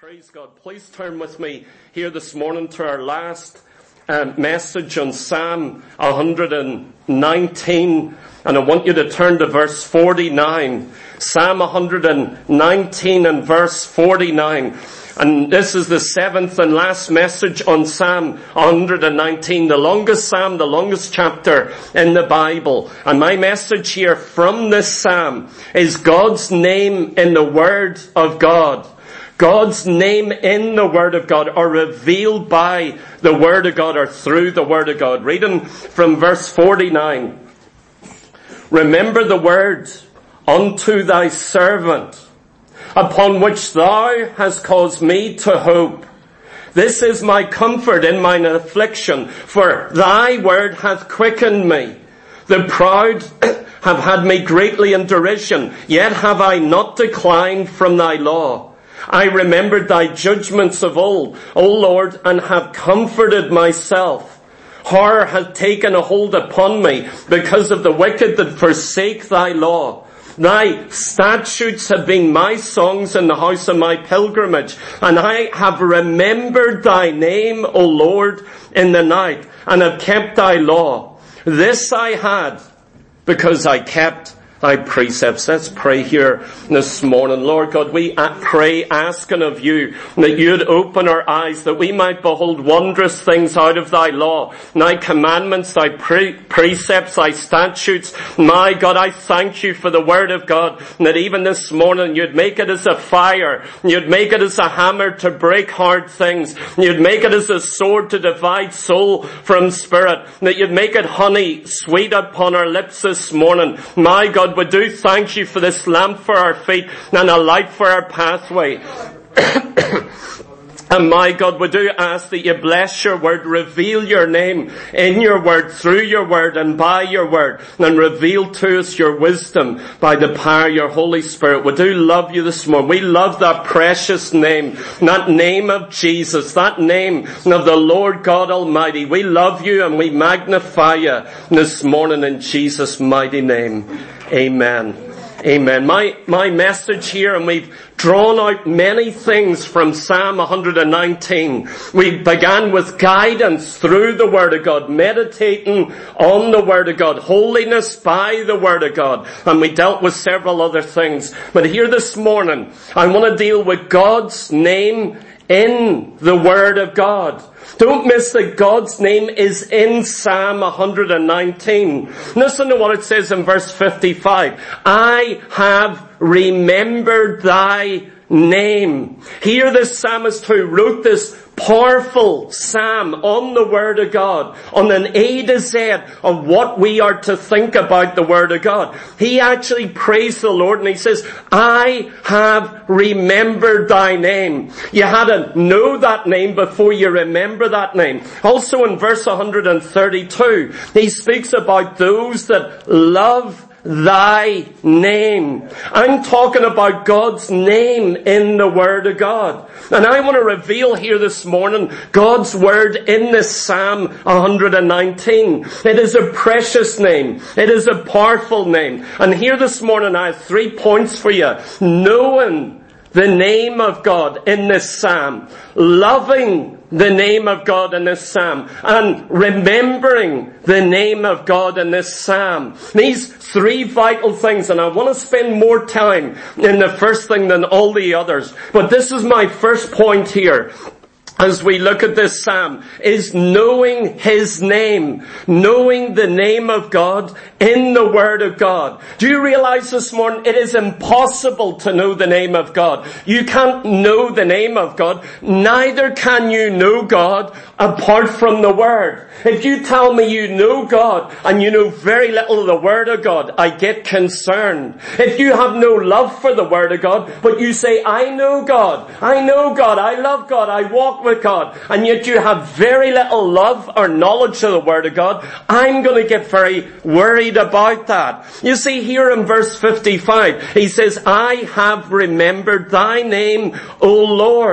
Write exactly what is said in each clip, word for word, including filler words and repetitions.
Praise God. Please turn with me here this morning to our last um, message on Psalm one hundred nineteen. And I want you to turn to verse forty-nine. Psalm one hundred nineteen and verse forty-nine. And this is the seventh and last message on Psalm one hundred nineteen, the longest psalm, the longest chapter in the Bible. And my message here from this psalm is God's name in the Word of God. God's name in the Word of God, or revealed by the Word of God, or through the Word of God. Reading from verse forty-nine. Remember the word unto thy servant, upon which thou hast caused me to hope. This is my comfort in mine affliction, for thy word hath quickened me. The proud have had me greatly in derision, yet have I not declined from thy law. I remembered thy judgments of old, O Lord, and have comforted myself. Horror hath taken a hold upon me because of the wicked that forsake thy law. Thy statutes have been my songs in the house of my pilgrimage, and I have remembered thy name, O Lord, in the night, and have kept thy law. This I had because I kept thy precepts. Let's pray here this morning. Lord God, we pray asking of you that you'd open our eyes, that we might behold wondrous things out of thy law, thy commandments, thy pre- precepts, thy statutes. My God, I thank you for the word of God, that even this morning you'd make it as a fire, you'd make it as a hammer to break hard things, you'd make it as a sword to divide soul from spirit, that you'd make it honey sweet upon our lips this morning. My God, we do thank you for this lamp for our feet and a light for our pathway. And my God, we do ask that you bless your word, reveal your name in your word, through your word and by your word, and reveal to us your wisdom by the power of your Holy Spirit. We do love you this morning. We love that precious name, that name of Jesus, that name of the Lord God Almighty. We love you and we magnify you this morning in Jesus' mighty name. Amen. Amen. My, my message here, and we've drawn out many things from Psalm one hundred nineteen. We began with guidance through the Word of God, meditating on the Word of God, holiness by the Word of God, and we dealt with several other things. But here this morning, I want to deal with God's name in the Word of God. Don't miss that God's name is in Psalm one hundred nineteen. Listen to what it says in verse fifty-five. I have remembered thy name. Here this psalmist who wrote this powerful psalm on the Word of God, on an A to Z of what we are to think about the Word of God. He actually praised the Lord and he says, I have remembered thy name. You had to know that name before you remember that name. Also in verse one hundred thirty-two, he speaks about those that love thy name. I'm talking about God's name in the Word of God. And I want to reveal here this morning God's Word in this Psalm one hundred nineteen. It is a precious name. It is a powerful name. And here this morning I have three points for you. Knowing the name of God in this Psalm, loving the name of God in this Psalm, and remembering the name of God in this Psalm. These three vital things, and I want to spend more time in the first thing than all the others. But this is my first point here, as we look at this psalm, is knowing His name. Knowing the name of God in the Word of God. Do you realize this morning it is impossible to know the name of God? You can't know the name of God. Neither can you know God apart from the Word. If you tell me you know God and you know very little of the Word of God, I get concerned. If you have no love for the Word of God, but you say, I know God, I know God, I love God, I walk with God, and yet you have very little love or knowledge of the Word of God, I'm going to get very worried about that. You see here in verse fifty-five, he says, I have remembered thy name, O Lord.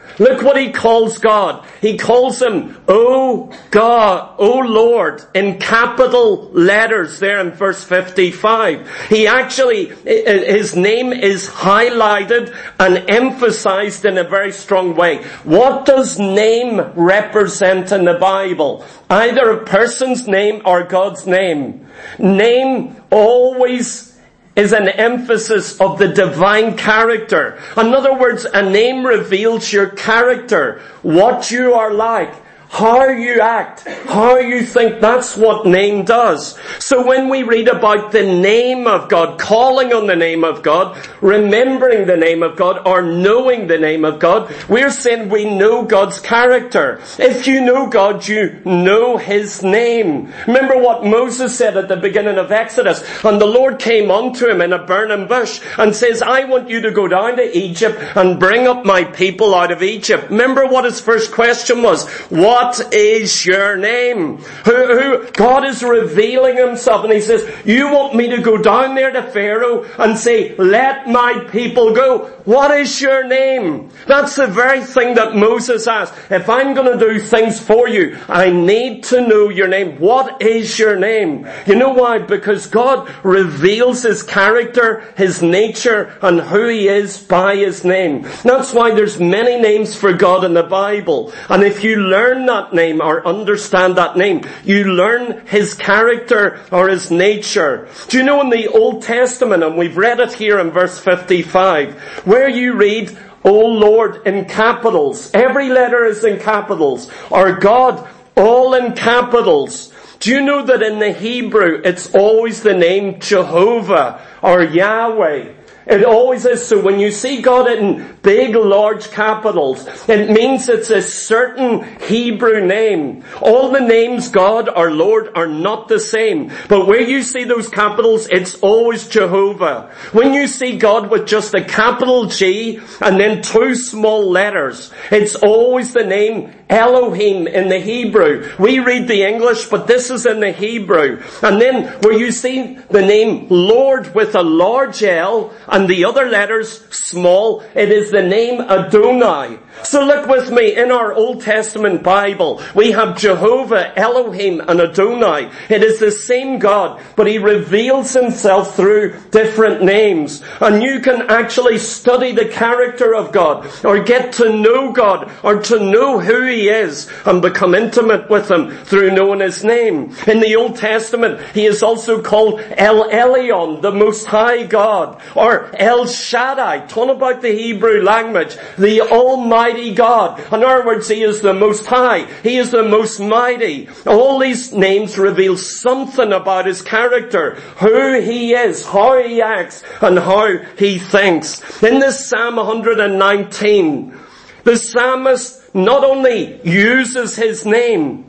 Look what he calls God. He calls him, O God, O Lord, in capital letters there in verse fifty-five. He actually, his name is highlighted and emphasized in a very strong way. What does name represent in the Bible? Either a person's name or God's name. Name always is an emphasis of the divine character. In other words, a name reveals your character, what you are like, how you act, how you think. That's what name does. So when we read about the name of God, calling on the name of God, remembering the name of God, or knowing the name of God, we're saying we know God's character. If you know God, you know His name. Remember what Moses said at the beginning of Exodus. And the Lord came unto him in a burning bush and says, I want you to go down to Egypt and bring up my people out of Egypt. Remember what his first question was? What What is your name? Who, who, God is revealing himself, and he says, you want me to go down there to Pharaoh and say, let my people go. What is your name? That's the very thing that Moses asked. If I'm going to do things for you, I need to know your name. What is your name? You know why? Because God reveals his character, his nature, and who he is by his name. That's why there's many names for God in the Bible. And if you learn that name or understand that name, you learn his character or his nature. Do you know in the Old Testament, and we've read it here in verse fifty-five, where you read, O Lord, in capitals, every letter is in capitals, or God, all in capitals. Do you know that in the Hebrew, it's always the name Jehovah or Yahweh? It always is. So when you see God in big, large capitals, it means it's a certain Hebrew name. All the names God or Lord are not the same. But where you see those capitals, it's always Jehovah. When you see God with just a capital G and then two small letters, it's always the name Elohim in the Hebrew. We read the English, but this is in the Hebrew. And then where you see the name Lord with a large L and the other letters small, it is the name Adonai. So look with me, in our Old Testament Bible, we have Jehovah, Elohim, and Adonai. It is the same God, but he reveals himself through different names. And you can actually study the character of God, or get to know God, or to know who he is, and become intimate with him through knowing his name. In the Old Testament, he is also called El Elyon, the Most High God, or El Shaddai. Talk about the Hebrew language, the Almighty God. In other words, he is the Most High. He is the Most Mighty. All these names reveal something about his character, who he is, how he acts, and how he thinks. In this Psalm one nineteen, the psalmist not only uses his name,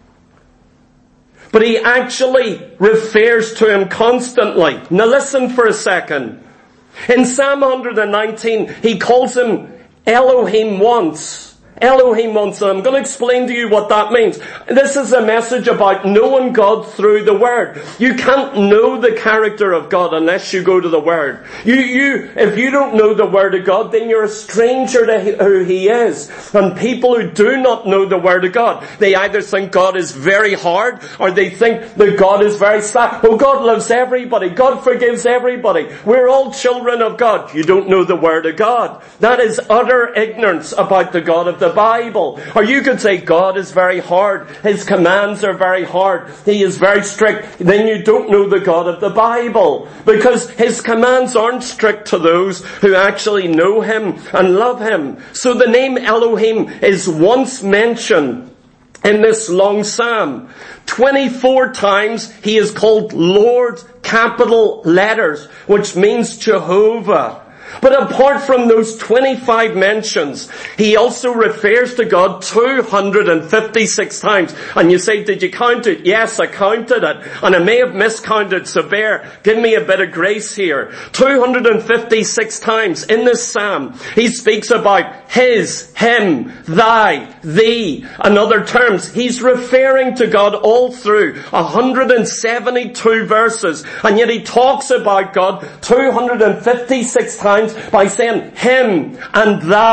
but he actually refers to him constantly. Now listen for a second. In Psalm one nineteen, he calls him Elohim once. Elohim once. And I'm going to explain to you what that means. This is a message about knowing God through the Word. You can't know the character of God unless you go to the Word. You, you, if you don't know the Word of God, then you're a stranger to who He is. And people who do not know the Word of God, they either think God is very hard, or they think that God is very slack. Oh, God loves everybody. God forgives everybody. We're all children of God. You don't know the Word of God. That is utter ignorance about the God of the Bible. Or you could say God is very hard. His commands are very hard. He is very strict. Then you don't know the God of the Bible. Because His commands aren't strict to those who actually know Him and love Him. So the name Elohim is once mentioned in this long psalm. twenty-four times he is called Lord, capital letters, which means Jehovah. But apart from those twenty-five mentions, he also refers to God two hundred fifty-six times. And you say, did you count it? Yes, I counted it. And I may have miscounted, so bear, give me a bit of grace here. two hundred fifty-six times in this psalm, he speaks about his, him, thy, thee, and other terms. He's referring to God all through one hundred seventy-two verses. And yet he talks about God two hundred fifty-six times by saying him and thy.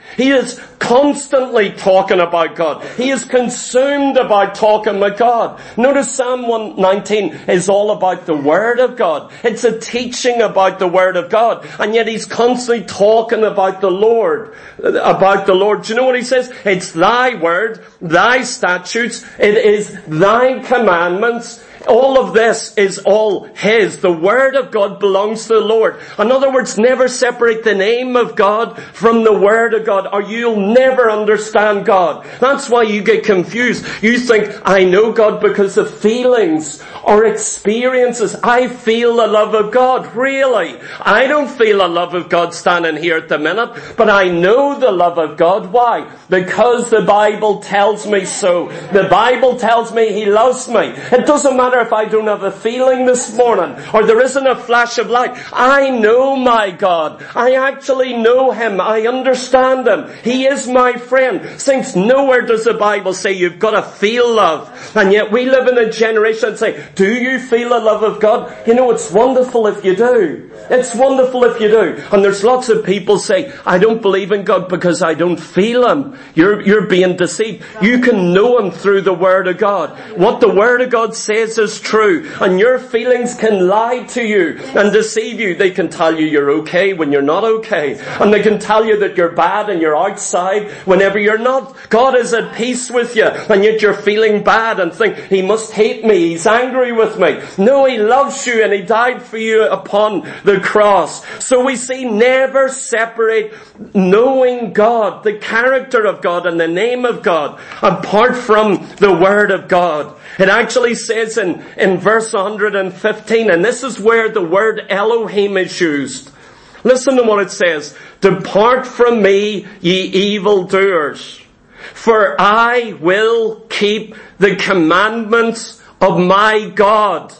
He is constantly talking about God. He is consumed about talking about God. Notice Psalm one nineteen is all about the Word of God. It's a teaching about the Word of God. And yet he's constantly talking about the Lord. About the Lord. Do you know what he says? It's thy word, thy statutes, it is thy commandments. All of this is all His. The Word of God belongs to the Lord. In other words, never separate the name of God from the Word of God, or you'll never understand God. That's why you get confused. You think, I know God because of feelings or experiences. I feel the love of God. Really? I don't feel the love of God standing here at the minute, but I know the love of God. Why? Because the Bible tells me so. The Bible tells me He loves me. It doesn't matter if I don't have a feeling this morning, or there isn't a flash of light. I know my God. I actually know Him. I understand Him. He is my friend. Saints, nowhere does the Bible say you've got to feel love. And yet we live in a generation that say, do you feel the love of God? You know, it's wonderful if you do. It's wonderful if you do. And there's lots of people say, I don't believe in God because I don't feel Him. You're, you're being deceived. You can know Him through the Word of God. What the Word of God says is true. And your feelings can lie to you and deceive you. They can tell you you're okay when you're not okay. And they can tell you that you're bad and you're outside whenever you're not. God is at peace with you, and yet you're feeling bad and think, He must hate me. He's angry with me. No, He loves you and He died for you upon the cross. So we see, never separate knowing God, the character of God and the name of God, apart from the Word of God. It actually says in, in verse one hundred fifteen, and this is where the word Elohim is used. Listen to what it says. Depart from me, ye evildoers, for I will keep the commandments of my God.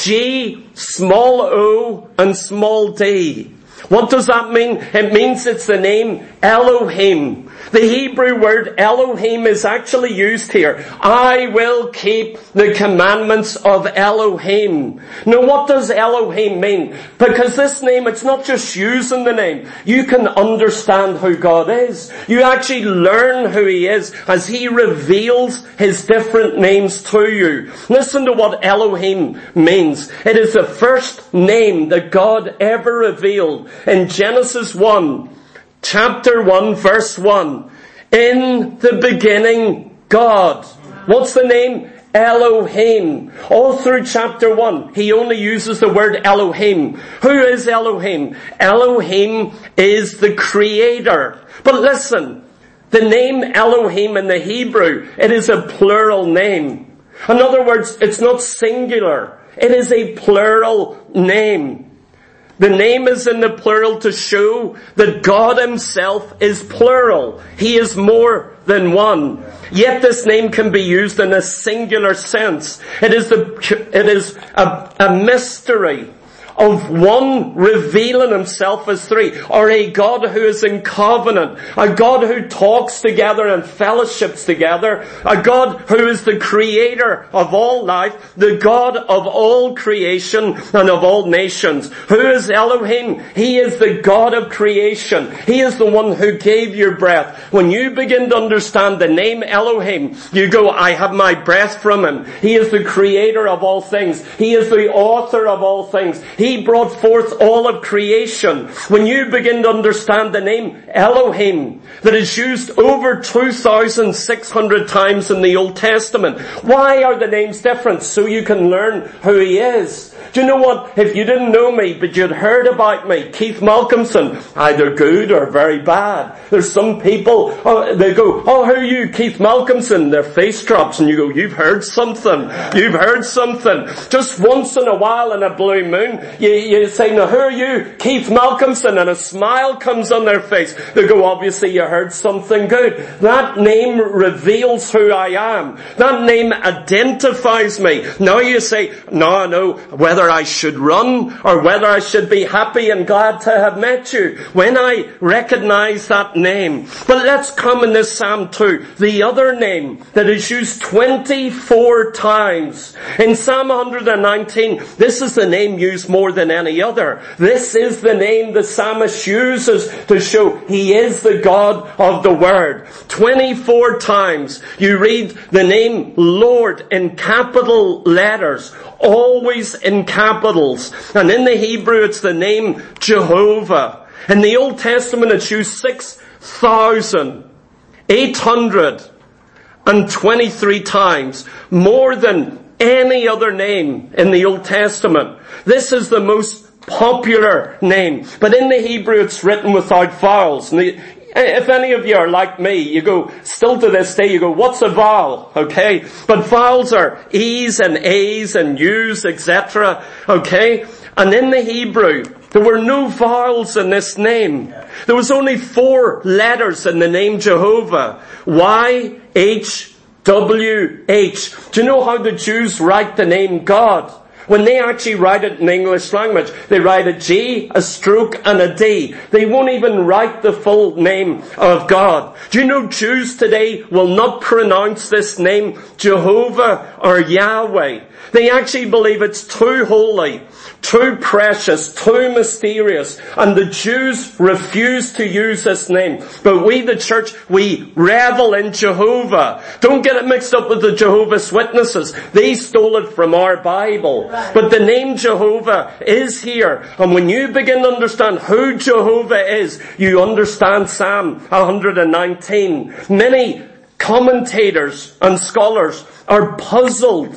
G, small o, and small d. What does that mean? It means it's the name Elohim. The Hebrew word Elohim is actually used here. I will keep the commandments of Elohim. Now what does Elohim mean? Because this name, it's not just using the name. You can understand who God is. You actually learn who He is as He reveals His different names to you. Listen to what Elohim means. It is the first name that God ever revealed in Genesis one. Chapter one, verse one. In the beginning, God. What's the name? Elohim. All through chapter one, He only uses the word Elohim. Who is Elohim? Elohim is the Creator. But listen, the name Elohim in the Hebrew, it is a plural name. In other words, it's not singular. It is a plural name. The name is in the plural to show that God Himself is plural. He is more than one. Yet this name can be used in a singular sense. It is the, it is a, a mystery of one revealing Himself as three, or a God who is in covenant, a God who talks together and fellowships together, a God who is the Creator of all life, the God of all creation and of all nations. Who is Elohim? He is the God of creation. He is the one who gave your breath. When you begin to understand the name Elohim, you go, I have my breath from Him. He is the Creator of all things. He is the author of all things. He brought forth all of creation. When you begin to understand the name Elohim, that is used over two thousand six hundred times in the Old Testament. Why are the names different? So you can learn who He is. Do you know what? If you didn't know me, but you'd heard about me, Keith Malcolmson, either good or very bad. There's some people, oh, they go, oh, who are you, Keith Malcolmson? Their face drops and you go, you've heard something. You've heard something. Just once in a while in a blue moon, you, you say, now who are you, Keith Malcolmson? And a smile comes on their face. They go, obviously you heard something good. That name reveals who I am. That name identifies me. Now you say, no, no, whether whether I should run or whether I should be happy and glad to have met you when I recognize that name. But let's come in this Psalm to the other name that is used twenty-four times. In Psalm one nineteen, this is the name used more than any other. This is the name the psalmist uses to show he is the God of the Word. twenty-four times you read the name Lord in capital letters, always in capitals. And in the Hebrew it's the name Jehovah. In the Old Testament it's used six thousand eight hundred twenty-three times, more than any other name in the Old Testament. This is the most popular name. But in the Hebrew it's written without vowels. And the, if any of you are like me, you go, still to this day, you go, what's a vowel? Okay? But vowels are E's and A's and U's, et cetera. Okay? And in the Hebrew, there were no vowels in this name. There was only four letters in the name Jehovah. Y, H, W, H. Do you know how the Jews write the name God? When they actually write it in the English language, they write a G, a stroke, and a D. They won't even write the full name of God. Do you know Jews today will not pronounce this name Jehovah or Yahweh? They actually believe it's too holy, too precious, too mysterious, and the Jews refuse to use this name. But we, the church, we revel in Jehovah. Don't get it mixed up with the Jehovah's Witnesses. They stole it from our Bible. But the name Jehovah is here. And when you begin to understand who Jehovah is, you understand Psalm one nineteen. Many commentators and scholars are puzzled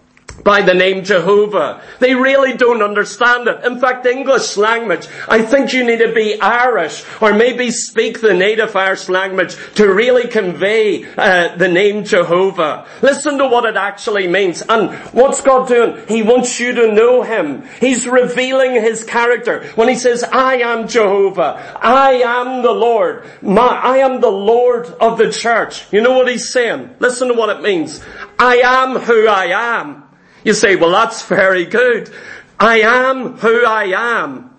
by the name Jehovah. They really don't understand it. In fact, the English language, I think you need to be Irish or maybe speak the native Irish language to really convey uh, the name Jehovah. Listen to what it actually means. And what's God doing? He wants you to know Him. He's revealing His character. When He says, I am Jehovah, I am the Lord, My, I am the Lord of the church. You know what He's saying? Listen to what it means. I am who I am. You say, well, that's very good. I am who I am.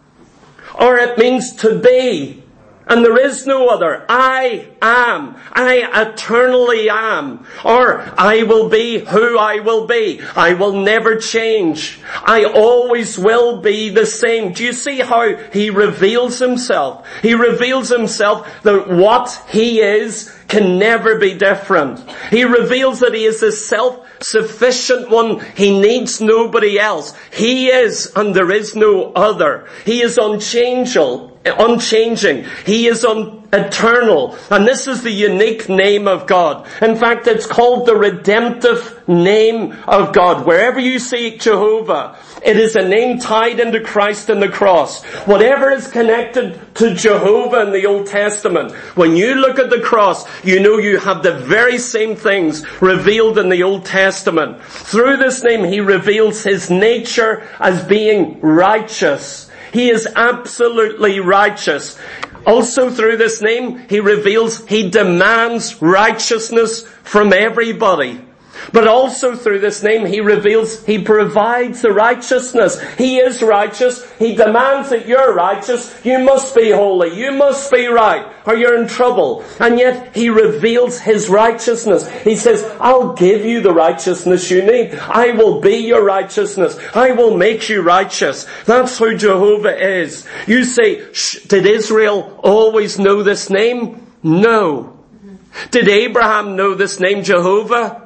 Or it means to be. And there is no other. I am. I eternally am. Or I will be who I will be. I will never change. I always will be the same. Do you see how He reveals Himself? He reveals Himself that what He is can never be different. He reveals that He is the self-sufficient one. He needs nobody else. He is, and there is no other. He is unchangeable, unchanging. He is un- eternal. And this is the unique name of God. In fact, it's called the redemptive name of God. Wherever you see Jehovah, it is a name tied into Christ and the cross. Whatever is connected to Jehovah in the Old Testament, when you look at the cross, you know you have the very same things revealed in the Old Testament. Through this name, He reveals His nature as being righteous. He is absolutely righteous. Also through this name, He reveals, He demands righteousness from everybody. But also through this name, He reveals, He provides the righteousness. He is righteous. He demands that you're righteous. You must be holy. You must be right, or you're in trouble. And yet, He reveals His righteousness. He says, I'll give you the righteousness you need. I will be your righteousness. I will make you righteous. That's who Jehovah is. You say, Shh, did Israel always know this name? No. Did Abraham know this name, Jehovah?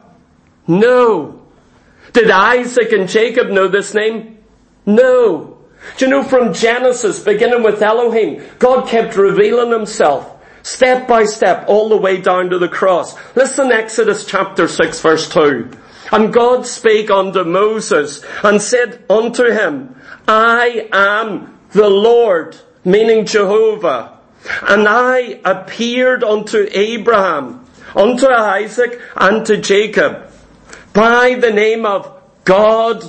No. Did Isaac and Jacob know this name? No. Do you know, from Genesis, beginning with Elohim, God kept revealing Himself step by step all the way down to the cross. Listen, Exodus chapter six verse two. And God spake unto Moses and said unto him, I am the Lord, meaning Jehovah. And I appeared unto Abraham, unto Isaac, and to Jacob by the name of God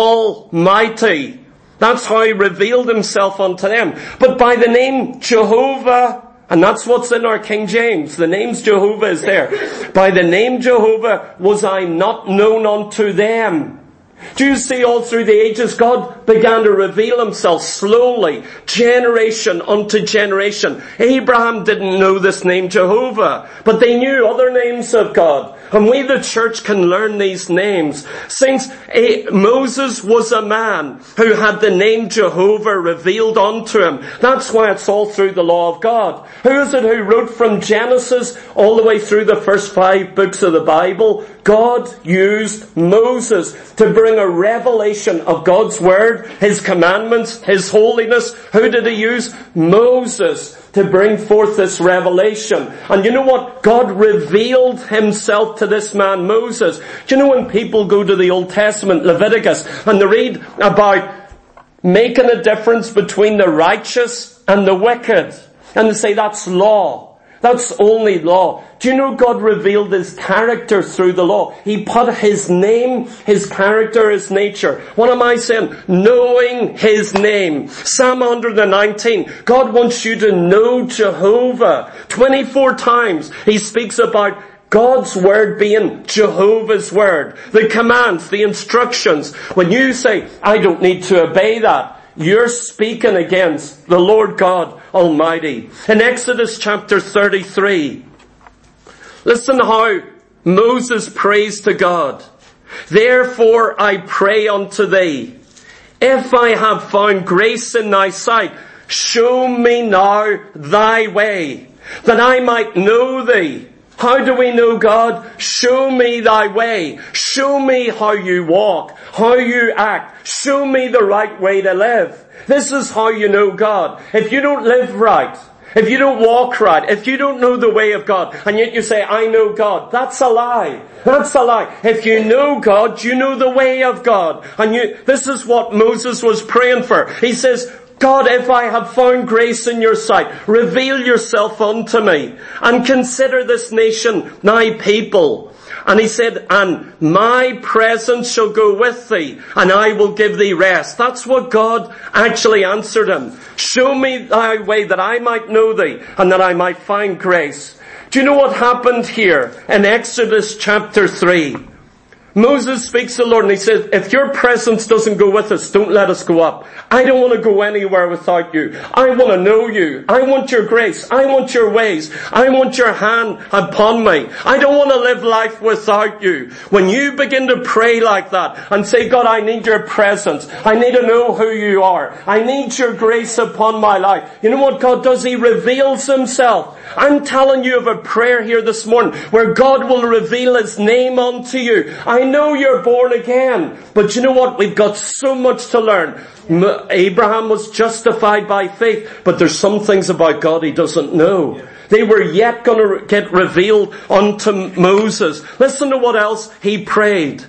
Almighty. That's how He revealed Himself unto them. But by the name Jehovah, and that's what's in our King James, the name's Jehovah is there. By the name Jehovah was I not known unto them. Do you see all through the ages, God began to reveal himself slowly, generation unto generation. Abraham didn't know this name Jehovah, but they knew other names of God. And we, the church, can learn these names. Since Moses was a man who had the name Jehovah revealed unto him. That's why it's all through the law of God. Who is it who wrote from Genesis all the way through the first five books of the Bible? God used Moses to bring a revelation of God's word, his commandments, his holiness. Who did he use? Moses, to bring forth this revelation. And you know what? God revealed himself to this man Moses. Do you know when people go to the Old Testament, Leviticus, and they read about making a difference between the righteous and the wicked, and they say that's law. That's only law. Do you know God revealed his character through the law? He put his name, his character, his nature. What am I saying? Knowing his name. Psalm one nineteen. God wants you to know Jehovah. twenty-four times he speaks about God's word being Jehovah's word. The commands, the instructions. When you say, I don't need to obey that, you're speaking against the Lord God Almighty. In Exodus chapter thirty-three, listen how Moses prays to God. Therefore I pray unto thee, if I have found grace in thy sight, show me now thy way, that I might know thee. How do we know God? Show me thy way. Show me how you walk, how you act. Show me the right way to live. This is how you know God. If you don't live right, if you don't walk right, if you don't know the way of God, and yet you say, I know God, that's a lie. That's a lie. If you know God, you know the way of God. And you, this is what Moses was praying for. He says, God, if I have found grace in your sight, reveal yourself unto me, and consider this nation thy people. And he said, and my presence shall go with thee, and I will give thee rest. That's what God actually answered him. Show me thy way, that I might know thee, and that I might find grace. Do you know what happened here in Exodus chapter three? Moses speaks to the Lord and he says, if your presence doesn't go with us, don't let us go up. I don't want to go anywhere without you. I want to know you. I want your grace. I want your ways. I want your hand upon me. I don't want to live life without you. When you begin to pray like that and say, God, I need your presence. I need to know who you are. I need your grace upon my life. You know what God does? He reveals himself. I'm telling you of a prayer here this morning where God will reveal his name unto you. I know you're born again, but you know what? We've got so much to learn. Abraham was justified by faith, but there's some things about God he doesn't know. They were yet going to get revealed unto Moses. Listen to what else he prayed.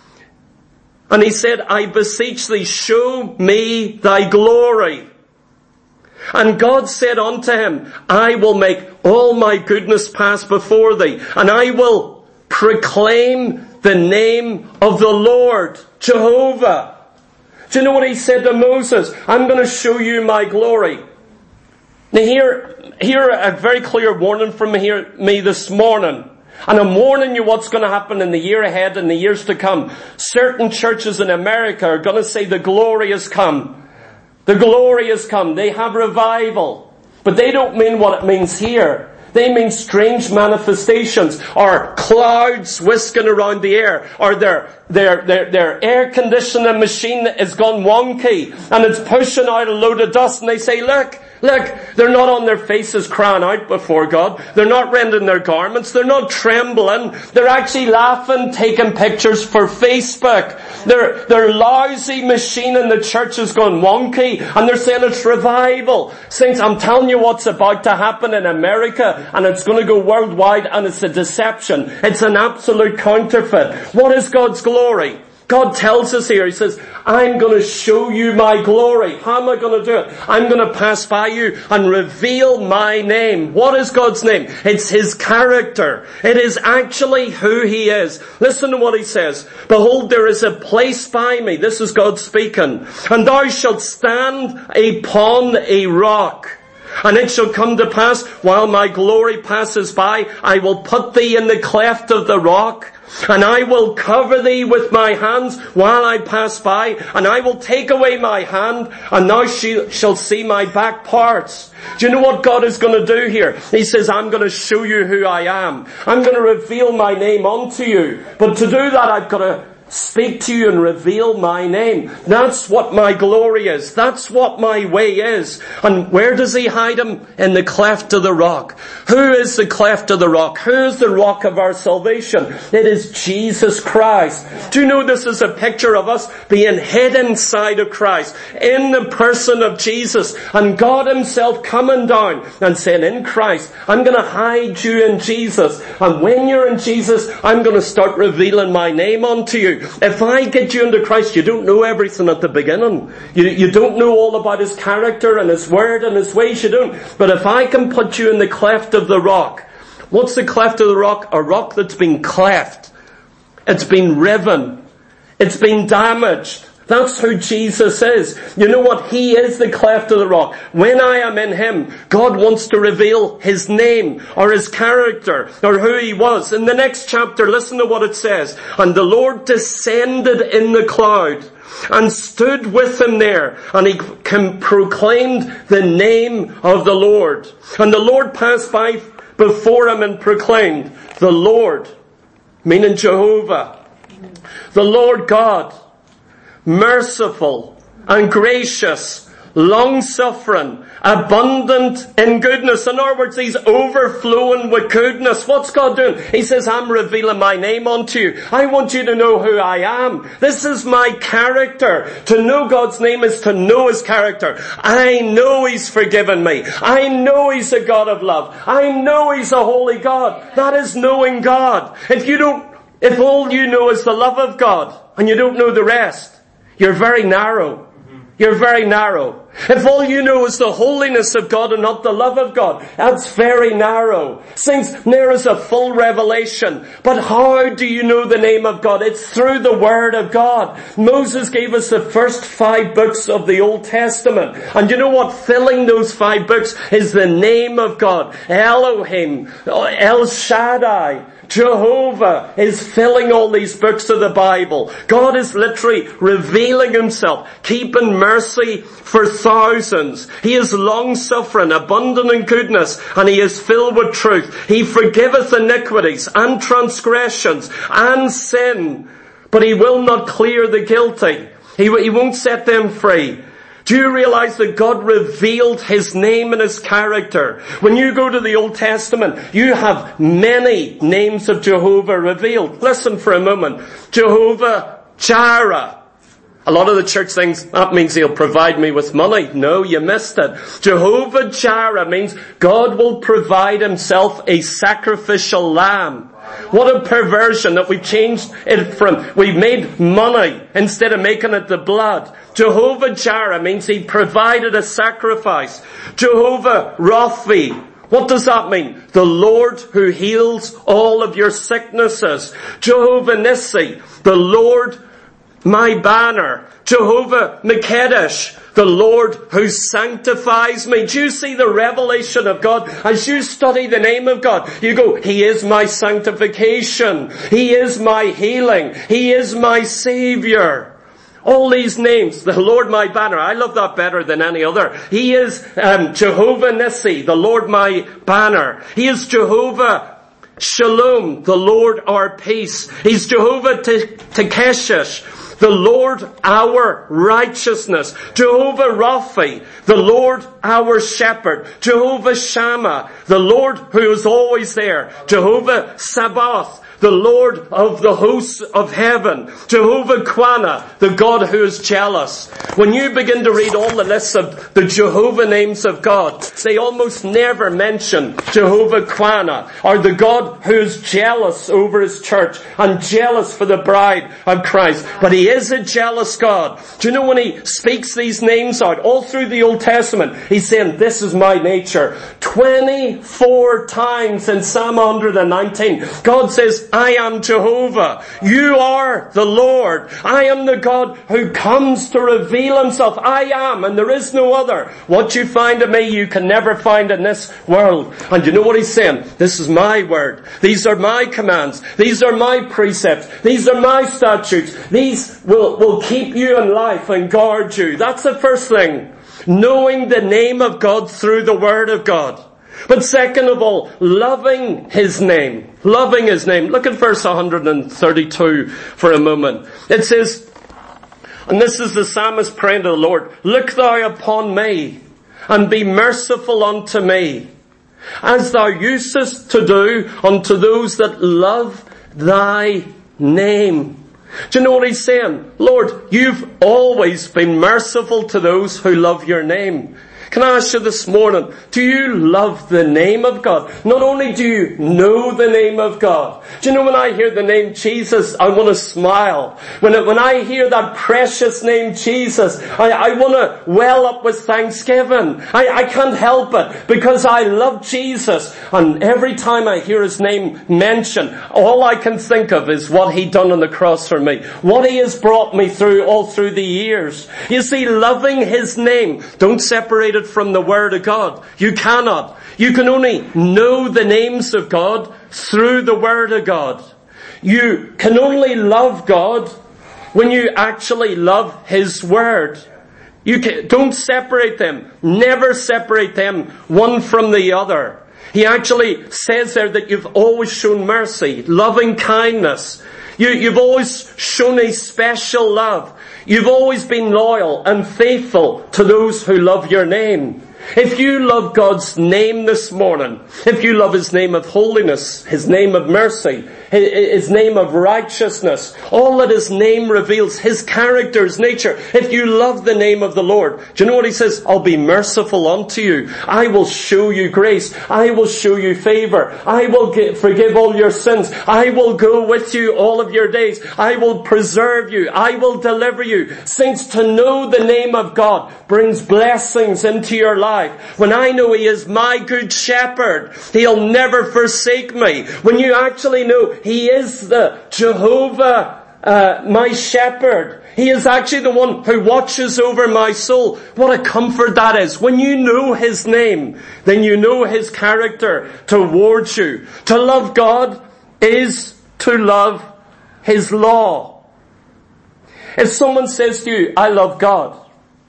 And he said, I beseech thee, show me thy glory. And God said unto him, I will make all my goodness pass before thee, and I will proclaim the name of the Lord, Jehovah. Do you know what he said to Moses? I'm going to show you my glory. Now here, here a very clear warning from here, me this morning. And I'm warning you what's going to happen in the year ahead and the years to come. Certain churches in America are going to say the glory has come. The glory has come. They have revival. But they don't mean what it means here. They mean strange manifestations, or clouds whisking around the air, or their, their, their, their air conditioning machine has gone wonky, and it's pushing out a load of dust, and they say, look, look, they're not on their faces crying out before God. They're not rending their garments. They're not trembling. They're actually laughing, taking pictures for Facebook. Their, their lousy machine in the church has gone wonky, and they're saying it's revival. Saints, I'm telling you what's about to happen in America, and it's going to go worldwide, and it's a deception. It's an absolute counterfeit. What is God's glory? God tells us here, he says, I'm going to show you my glory. How am I going to do it? I'm going to pass by you and reveal my name. What is God's name? It's his character. It is actually who he is. Listen to what he says. Behold, there is a place by me. This is God speaking. And thou shalt stand upon a rock. And it shall come to pass, while my glory passes by, I will put thee in the cleft of the rock, and I will cover thee with my hands while I pass by, and I will take away my hand, and thou shalt see my back parts. Do you know what God is going to do here? He says, I'm going to show you who I am. I'm going to reveal my name unto you. But to do that, I've got to speak to you and reveal my name. That's what my glory is. That's what my way is. And where does he hide him? In the cleft of the rock. Who is the cleft of the rock? Who is the rock of our salvation? It is Jesus Christ. Do you know this is a picture of us being hid inside of Christ, in the person of Jesus, and God himself coming down and saying, in Christ, I'm going to hide you in Jesus. And when you're in Jesus, I'm going to start revealing my name unto you. If I get you into Christ, you don't know everything at the beginning. You, you don't know all about his character and his word and his ways, you don't. But if I can put you in the cleft of the rock, what's the cleft of the rock? A rock that's been cleft. It's been riven. It's been damaged. That's who Jesus is. You know what? He is the cleft of the rock. When I am in him, God wants to reveal his name or his character or who he was. In the next chapter, listen to what it says. And the Lord descended in the cloud and stood with him there, and he proclaimed the name of the Lord. And the Lord passed by before him and proclaimed, the Lord, meaning Jehovah, the Lord God, merciful and gracious, long-suffering, abundant in goodness. In other words, he's overflowing with goodness. What's God doing? He says, I'm revealing my name unto you. I want you to know who I am. This is my character. To know God's name is to know his character. I know he's forgiven me. I know he's a God of love. I know he's a holy God. That is knowing God. If you don't, if all you know is the love of God and you don't know the rest, you're very narrow. You're very narrow. If all you know is the holiness of God and not the love of God, that's very narrow. Saints, there is a full revelation. But how do you know the name of God? It's through the Word of God. Moses gave us the first five books of the Old Testament. And you know what? Filling those five books is the name of God. Elohim, El Shaddai, Jehovah is filling all these books of the Bible. God is literally revealing himself, keeping mercy for thousands. He is long-suffering, abundant in goodness, and he is filled with truth. He forgiveth iniquities and transgressions and sin, but he will not clear the guilty. He, he won't set them free. Do you realize that God revealed his name and his character? When you go to the Old Testament, you have many names of Jehovah revealed. Listen for a moment. Jehovah Jireh. A lot of the church thinks that means he'll provide me with money. No, you missed it. Jehovah Jireh means God will provide himself a sacrificial lamb. What a perversion that we've changed it from, we've made money instead of making it the blood. Jehovah Jireh means he provided a sacrifice. Jehovah Rapha. What does that mean? The Lord who heals all of your sicknesses. Jehovah Nissi. The Lord my banner. Jehovah Mekadesh, the Lord who sanctifies me. Do you see the revelation of God? As you study the name of God, you go, he is my sanctification. He is my healing. He is my Savior. All these names, the Lord my banner, I love that better than any other. He is um, Jehovah Nissi, the Lord my banner. He is Jehovah Shalom, the Lord our peace. He's Jehovah Tekeshish, the Lord our righteousness. Jehovah Rapha, the Lord our shepherd. Jehovah Shammah, the Lord who is always there. Jehovah Sabaoth, the Lord of the hosts of heaven. Jehovah Kwana, the God who is jealous. When you begin to read all the lists of the Jehovah names of God, they almost never mention Jehovah Kwana, or the God who is jealous over his church and jealous for the bride of Christ. But he is a jealous God. Do you know when he speaks these names out, all through the Old Testament, he's saying, this is my nature. twenty-four times in Psalm one hundred nineteen, God says, says, I am Jehovah. You are the Lord. I am the God who comes to reveal himself. I am, and there is no other. What you find in me, you can never find in this world. And you know what he's saying? This is my word. These are my commands. These are my precepts. These are my statutes. These will, will keep you in life and guard you. That's the first thing. Knowing the name of God through the word of God. But second of all, loving his name. Loving his name. Look at verse one thirty-two for a moment. It says, and this is the psalmist praying to the Lord, look thou upon me, and be merciful unto me, as thou usest to do unto those that love thy name. Do you know what he's saying? Lord, you've always been merciful to those who love your name. Can I ask you this morning, do you love the name of God? Not only do you know the name of God. Do you know when I hear the name Jesus, I want to smile. When, it, when I hear that precious name Jesus, I, I want to well up with thanksgiving. I, I can't help it because I love Jesus. And every time I hear his name mentioned, all I can think of is what he done on the cross for me. What he has brought me through all through the years. You see, loving his name, don't separate it from the word of God. You cannot. You can only know the names of God through the word of God. You can only love God when you actually love his word. You can, don't separate them. Never separate them one from the other. He actually says there that you've always shown mercy, loving kindness. You, you've always shown a special love. You've always been loyal and faithful to those who love your name. If you love God's name this morning, if you love his name of holiness, his name of mercy, his name of righteousness, all that his name reveals, his character, his nature, if you love the name of the Lord, do you know what he says? I'll be merciful unto you. I will show you grace. I will show you favor. I will get, forgive all your sins. I will go with you all of your days. I will preserve you. I will deliver you. Since to know the name of God brings blessings into your life. When I know he is my good shepherd, he'll never forsake me. When you actually know he is the Jehovah, uh, my shepherd. He is actually the one who watches over my soul. What a comfort that is. When you know his name, then you know his character towards you. To love God is to love his law. If someone says to you, I love God,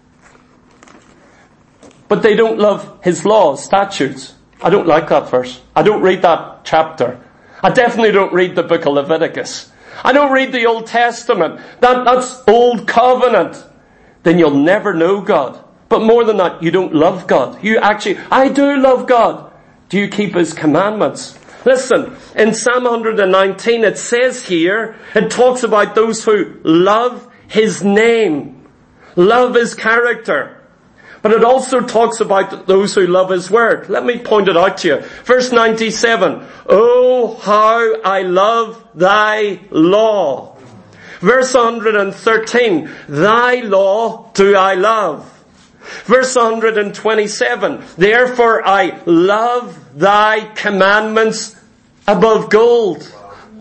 but they don't love his laws, statutes, I don't like that verse. I don't read that chapter. I definitely don't read the book of Leviticus. I don't read the Old Testament. That, that's old covenant. Then you'll never know God. But more than that, you don't love God. You actually, I do love God. Do you keep his commandments? Listen, in Psalm one nineteen, it says here, it talks about those who love his name, love his character. But it also talks about those who love his word. Let me point it out to you. Verse ninety-seven. Oh, how I love thy law. Verse one thirteen. Thy law do I love. Verse one twenty-seven. Therefore I love thy commandments above gold.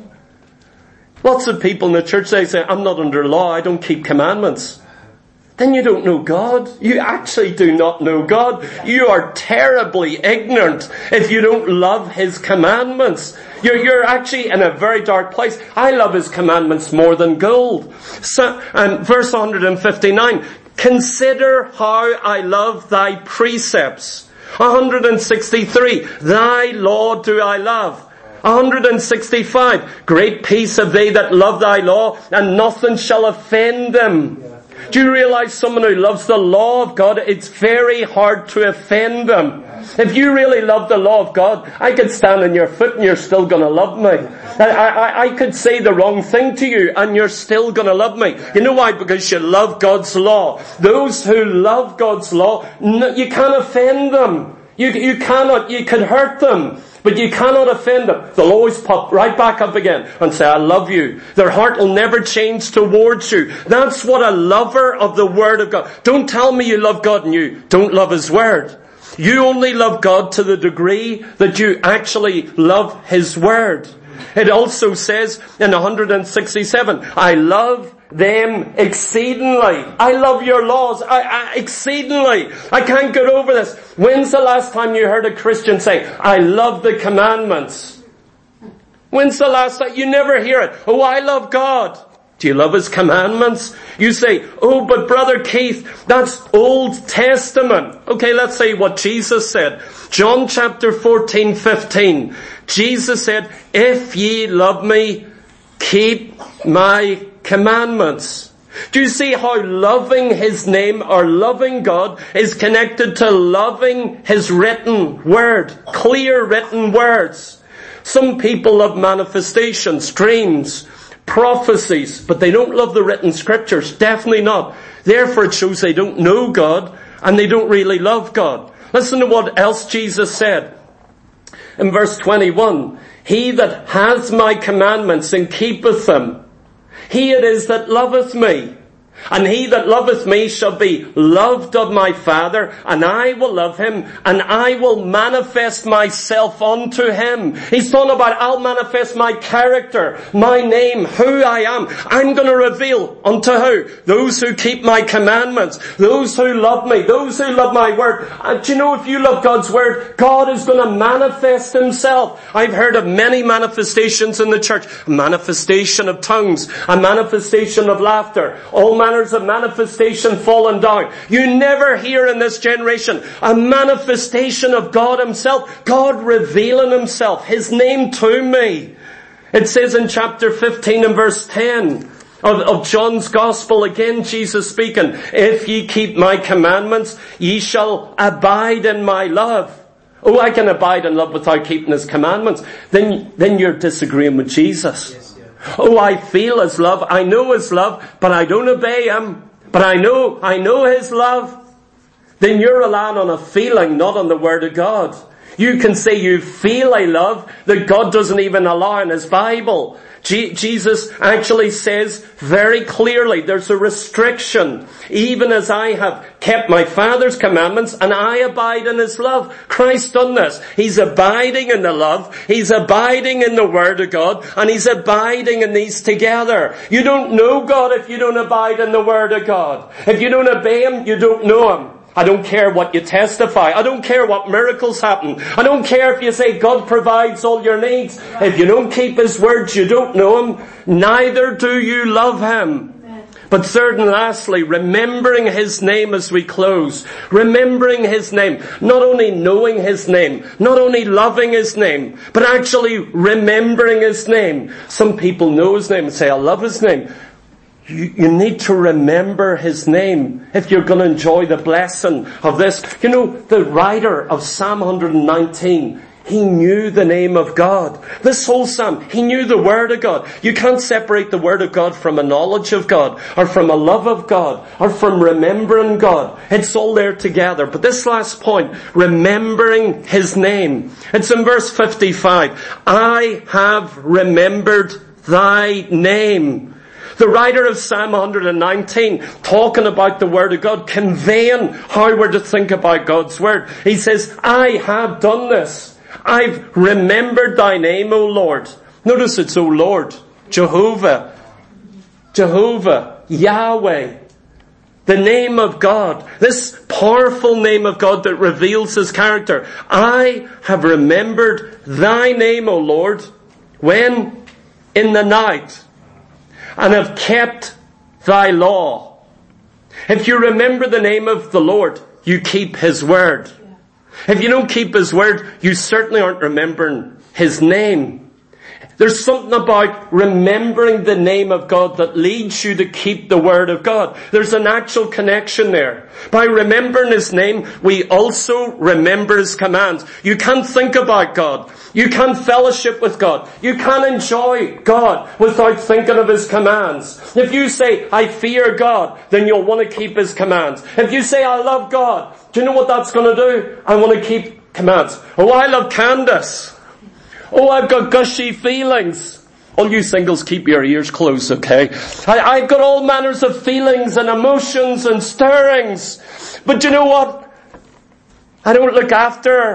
Lots of people in the church, they say, I'm not under law, I don't keep commandments. Then you don't know God. You actually do not know God. You are terribly ignorant if you don't love his commandments. You're, you're actually in a very dark place. I love his commandments more than gold. So, and verse one fifty-nine, consider how I love thy precepts. one sixty-three, thy law do I love. one sixty-five, great peace have they that love thy law, and nothing shall offend them. Do you realize someone who loves the law of God, it's very hard to offend them. If you really love the law of God, I could stand on your foot and you're still going to love me. I, I, I could say the wrong thing to you and you're still going to love me. You know why? Because you love God's law. Those who love God's law, you can't offend them. You, you cannot, you can hurt them. But you cannot offend them. They'll always pop right back up again and say, I love you. Their heart will never change towards you. That's what a lover of the Word of God. Don't tell me you love God and you don't love his Word. You only love God to the degree that you actually love his Word. It also says in one hundred sixty-seven, I love them exceedingly. I love your laws. I, I, exceedingly. I can't get over this. When's the last time you heard a Christian say, I love the commandments? When's the last time? You never hear it. Oh, I love God. Do you love His commandments? You say, oh, but Brother Keith, that's Old Testament. Okay, let's say what Jesus said. John chapter fourteen, fifteen. Jesus said, if ye love me, keep my commandments. Do you see how loving His name or loving God is connected to loving His written word? Clear written words. Some people love manifestations, dreams, prophecies, but they don't love the written scriptures. Definitely not. Therefore it shows they don't know God and they don't really love God. Listen to what else Jesus said in verse twenty-one. He that has my commandments and keepeth them, he it is that loveth me. And he that loveth me shall be loved of my Father, and I will love him, and I will manifest myself unto him. He's talking about, I'll manifest my character, my name, who I am. I'm going to reveal unto who? Those who keep my commandments, those who love me, those who love my word. And do you know, if you love God's word, God is going to manifest Himself. I've heard of many manifestations in the church. A manifestation of tongues, a manifestation of laughter, all manners of manifestation fallen down. You never hear in this generation a manifestation of God Himself. God revealing Himself, His name to me. It says in chapter fifteen and verse ten of, of John's Gospel, again Jesus speaking, if ye keep my commandments, ye shall abide in my love. Oh, I can abide in love without keeping His commandments. Then, then you're disagreeing with Jesus. Yes. Oh, I feel His love, I know His love, but I don't obey Him. But I know, I know His love. Then you're relying on a feeling, not on the Word of God. You can say you feel a love that God doesn't even allow in His Bible. G- Jesus actually says very clearly there's a restriction. Even as I have kept my Father's commandments and I abide in His love. Christ done this. He's abiding in the love. He's abiding in the Word of God. And He's abiding in these together. You don't know God if you don't abide in the Word of God. If you don't obey Him, you don't know Him. I don't care what you testify. I don't care what miracles happen. I don't care if you say God provides all your needs. If you don't keep His words, you don't know Him. Neither do you love Him. But third and lastly, remembering His name as we close. Remembering His name. Not only knowing His name. Not only loving His name. But actually remembering His name. Some people know His name and say, I love His name. You, you need to remember His name if you're going to enjoy the blessing of this. You know, the writer of Psalm one nineteen, he knew the name of God. This whole psalm, he knew the Word of God. You can't separate the Word of God from a knowledge of God, or from a love of God, or from remembering God. It's all there together. But this last point, remembering His name. It's in verse fifty-five. I have remembered Thy name. The writer of Psalm one nineteen, talking about the Word of God, conveying how we're to think about God's Word. He says, I have done this. I've remembered Thy name, O Lord. Notice it's O Lord, Jehovah, Jehovah, Yahweh. The name of God, this powerful name of God that reveals His character. I have remembered Thy name, O Lord, when? In the night. And have kept Thy law. If you remember the name of the Lord, you keep His word. If you don't keep His word, you certainly aren't remembering His name. There's something about remembering the name of God that leads you to keep the Word of God. There's an actual connection there. By remembering His name, we also remember His commands. You can't think about God. You can't fellowship with God. You can't enjoy God without thinking of His commands. If you say, I fear God, then you'll want to keep His commands. If you say, I love God, do you know what that's going to do? I want to keep commands. Oh, I love Candace. Oh, I've got gushy feelings. All you singles, keep your ears closed, okay? I, I've got all manners of feelings and emotions and stirrings. But you know what? I don't look after her.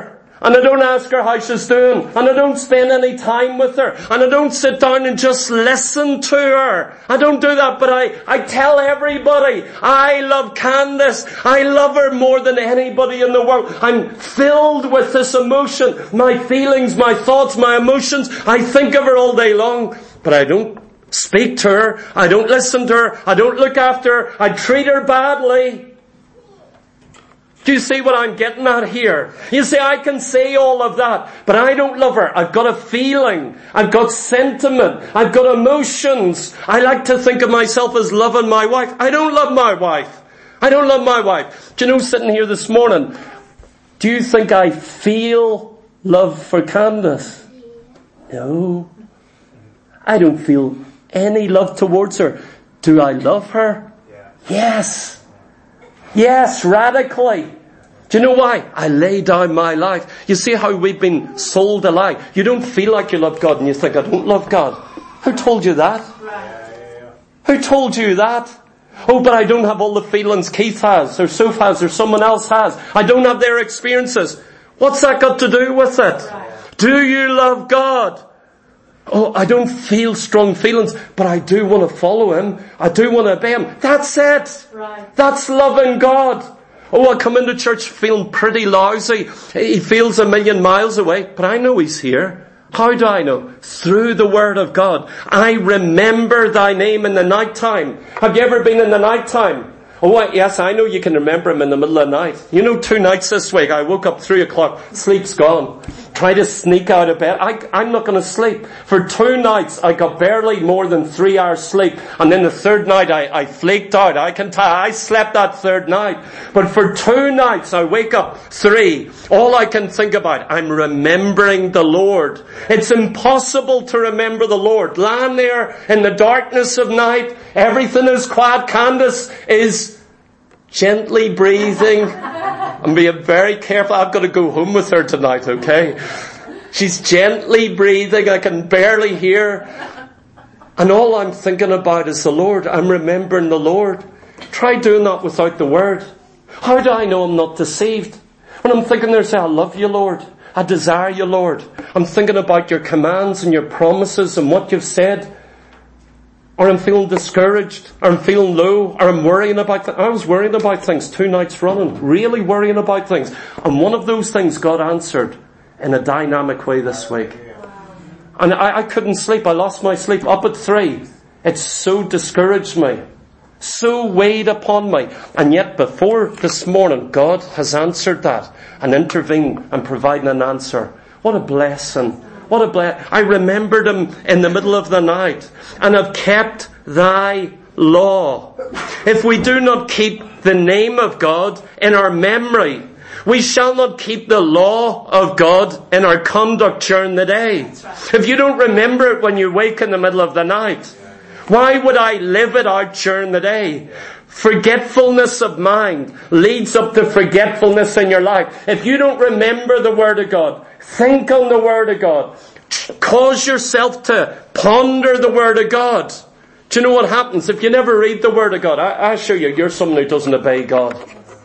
And I don't ask her how she's doing. And I don't spend any time with her. And I don't sit down and just listen to her. I don't do that, but I, I tell everybody, I love Candace. I love her more than anybody in the world. I'm filled with this emotion. My feelings, my thoughts, my emotions. I think of her all day long. But I don't speak to her. I don't listen to her. I don't look after her. I treat her badly. Do you see what I'm getting at here? You see, I can say all of that, but I don't love her. I've got a feeling. I've got sentiment. I've got emotions. I like to think of myself as loving my wife. I don't love my wife. I don't love my wife. Do you know, sitting here this morning, do you think I feel love for Candace? No. I don't feel any love towards her. Do I love her? Yes. Yes, radically. Do you know why? I lay down my life. You see how we've been sold a lie. You don't feel like you love God and you think, I don't love God. Who told you that? Who told you that? Oh, but I don't have all the feelings Keith has, or Soph has, or someone else has. I don't have their experiences. What's that got to do with it? Do you love God? Oh, I don't feel strong feelings, but I do want to follow Him. I do want to obey Him. That's it. Right. That's loving God. Oh, I come into church feeling pretty lousy. He feels a million miles away, but I know He's here. How do I know? Through the Word of God. I remember Thy name in the night time. Have you ever been in the night time? Oh, yes, I know you can remember Him in the middle of the night. You know, two nights this week, I woke up three o'clock, sleep's gone. Try to sneak out of bed. I, I'm not going to sleep. For two nights, I got barely more than three hours sleep. And then the third night, I, I flaked out. I can tell, I slept that third night. But for two nights, I wake up three. All I can think about, I'm remembering the Lord. It's impossible to remember the Lord. Lying there in the darkness of night, everything is quiet. Candace is gently breathing. I'm being very careful. I've got to go home with her tonight, okay? She's gently breathing. I can barely hear. And all I'm thinking about is the Lord. I'm remembering the Lord. Try doing that without the Word. How do I know I'm not deceived? When I'm thinking there, say, I love you, Lord. I desire you, Lord. I'm thinking about your commands and your promises and what you've said. Or I'm feeling discouraged, or I'm feeling low, or I'm worrying about things. I was worrying about things two nights running, really worrying about things. And one of those things God answered in a dynamic way this week. And I, I couldn't sleep. I lost my sleep up at three. It so discouraged me, so weighed upon me. And yet before this morning, God has answered that and intervened and provided an answer. What a blessing. What a blessing. I remembered Him in the middle of the night and have kept Thy law. If we do not keep the name of God in our memory, we shall not keep the law of God in our conduct during the day. If you don't remember it when you wake in the middle of the night, why would I live it out during the day? Forgetfulness of mind leads up to forgetfulness in your life. If you don't remember the Word of God, think on the Word of God. Cause yourself to ponder the Word of God. Do you know what happens if you never read the Word of God? I, I assure you, you're someone who doesn't obey God.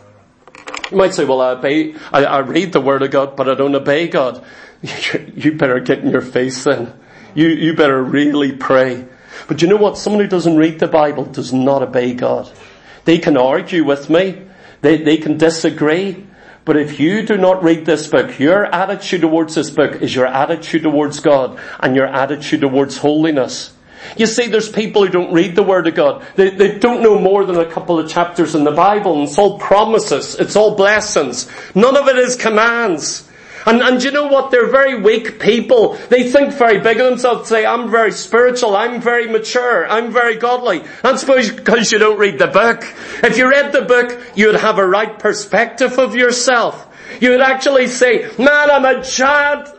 You might say, well, I obey, I, I read the Word of God, but I don't obey God. You, you better get in your face then. You, you better really pray. But you know what? Someone who doesn't read the Bible does not obey God. They can argue with me. They, they can disagree. But if you do not read this book, your attitude towards this book is your attitude towards God and your attitude towards holiness. You see, there's people who don't read the Word of God. They, they don't know more than a couple of chapters in the Bible, and it's all promises. It's all blessings. None of it is commands. And, and you know what? They're very weak people. They think very big of themselves. Say, I'm very spiritual. I'm very mature. I'm very godly. That's because you don't read the book. If you read the book, you would have a right perspective of yourself. You would actually say, man, I'm a giant.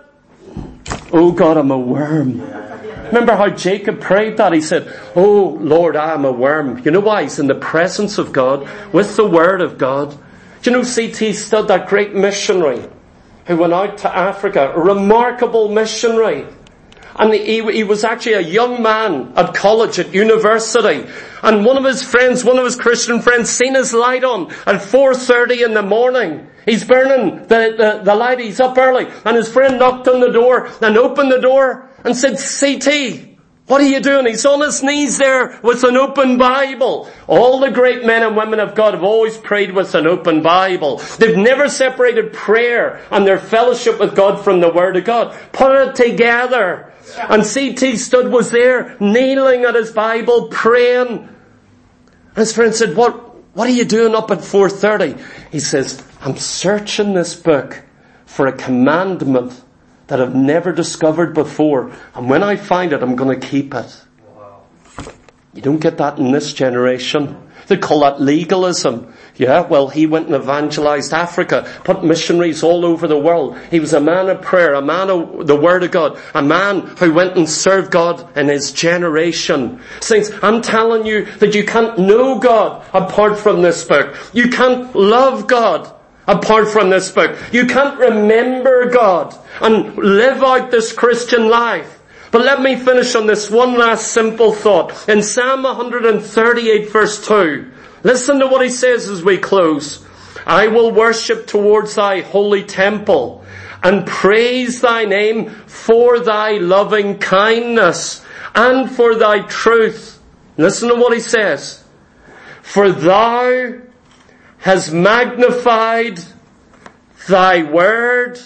Oh God, I'm a worm. Remember how Jacob prayed that? He said, oh Lord, I am a worm. You know why? He's in the presence of God, with the Word of God. Do you know C T Studd, that great missionary who went out to Africa, a remarkable missionary. And he, he was actually a young man at college, at university. And one of his friends, one of his Christian friends, seen his light on at four thirty in the morning. He's burning the, the, the light. He's up early. And his friend knocked on the door and opened the door and said, C T, what are you doing? He's on his knees there with an open Bible. All the great men and women of God have always prayed with an open Bible. They've never separated prayer and their fellowship with God from the Word of God. Put it together. And C T stood, was there, kneeling at his Bible, praying. And his friend said, what, what are you doing up at four thirty? He says, I'm searching this book for a commandment that I've never discovered before. And when I find it, I'm going to keep it. Wow. You don't get that in this generation. They call that legalism. Yeah, well, he went and evangelized Africa, put missionaries all over the world. He was a man of prayer, a man of the Word of God, a man who went and served God in his generation. Saints, I'm telling you that you can't know God apart from this book. You can't love God apart from this book. You can't remember God and live out this Christian life. But let me finish on this one last simple thought. In Psalm one thirty-eight verse two, listen to what he says as we close. I will worship towards thy holy temple and praise thy name for thy loving kindness and for thy truth. Listen to what he says. For thou has magnified thy word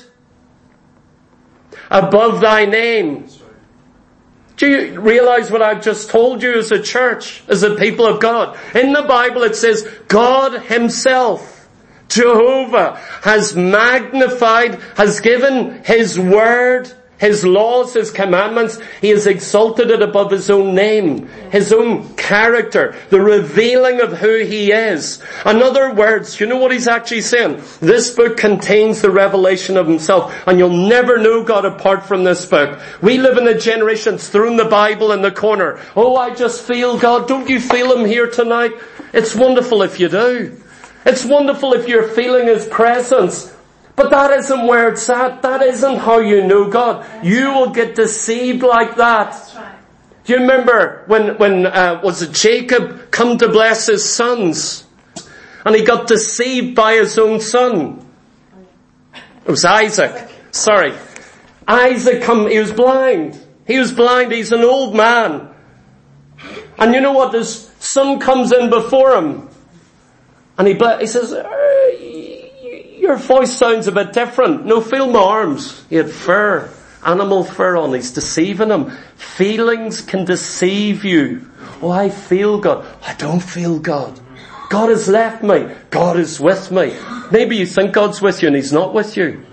above thy name. Do you realize what I've just told you as a church, as a people of God? In the Bible it says God himself, Jehovah, has magnified, has given his word, his laws, his commandments. He has exalted it above his own name, his own character, the revealing of who he is. In other words, you know what he's actually saying? This book contains the revelation of himself, and you'll never know God apart from this book. We live in a generation that's thrown the Bible in the corner. Oh, I just feel God. Don't you feel him here tonight? It's wonderful if you do. It's wonderful if you're feeling his presence. But that isn't where it's at. That isn't how you know God. You will get deceived like that. Do you remember when, when, uh, was it Jacob come to bless his sons? And he got deceived by his own son. It was Isaac. Sorry. Isaac come, he was blind. He was blind. He's an old man. And you know what? His son comes in before him. And he, he says, your voice sounds a bit different. No, feel my arms. He had fur, animal fur on. He's deceiving him. Feelings can deceive you. Oh, I feel God. I don't feel God. God has left me. God is with me. Maybe you think God's with you and he's not with you.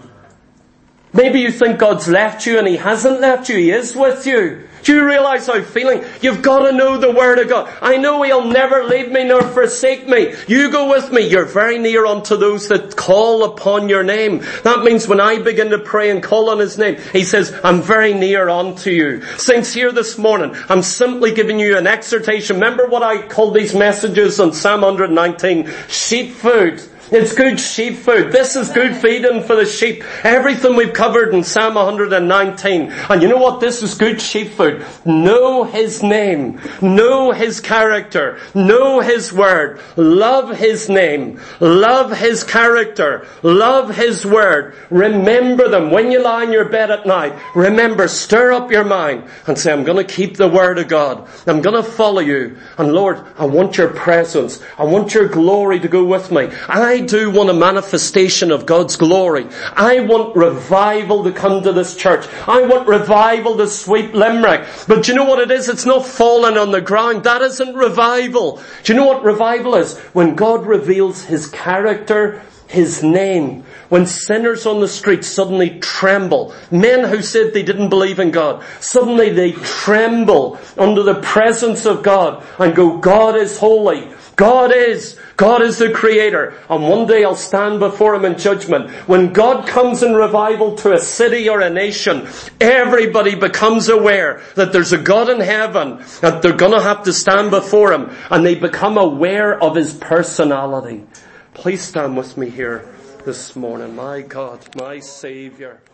Maybe you think God's left you and he hasn't left you. He is with you. Do you realize how feeling? You've got to know the Word of God. I know he'll never leave me nor forsake me. You go with me. You're very near unto those that call upon your name. That means when I begin to pray and call on his name, he says, I'm very near unto you. Saints, here this morning, I'm simply giving you an exhortation. Remember what I called these messages on Psalm one nineteen? Sheep food. It's good sheep food. This is good feeding for the sheep. Everything we've covered in Psalm one nineteen. And you know what? This is good sheep food. Know his name. Know his character. Know his word. Love his name. Love his character. Love his word. Remember them. When you lie in your bed at night, remember, stir up your mind and say, I'm going to keep the word of God. I'm going to follow you. And Lord, I want your presence. I want your glory to go with me. I I do want a manifestation of God's glory. I want revival to come to this church. I want revival to sweep Limerick. But do you know what it is? It's not falling on the ground. That isn't revival. Do you know what revival is? When God reveals his character, his name. When sinners on the street suddenly tremble. Men who said they didn't believe in God. Suddenly they tremble under the presence of God and go, God is holy. God is. God is the creator. And one day I'll stand before him in judgment. When God comes in revival to a city or a nation, everybody becomes aware that there's a God in heaven, that they're going to have to stand before him, and they become aware of his personality. Please stand with me here this morning. My God, my Savior.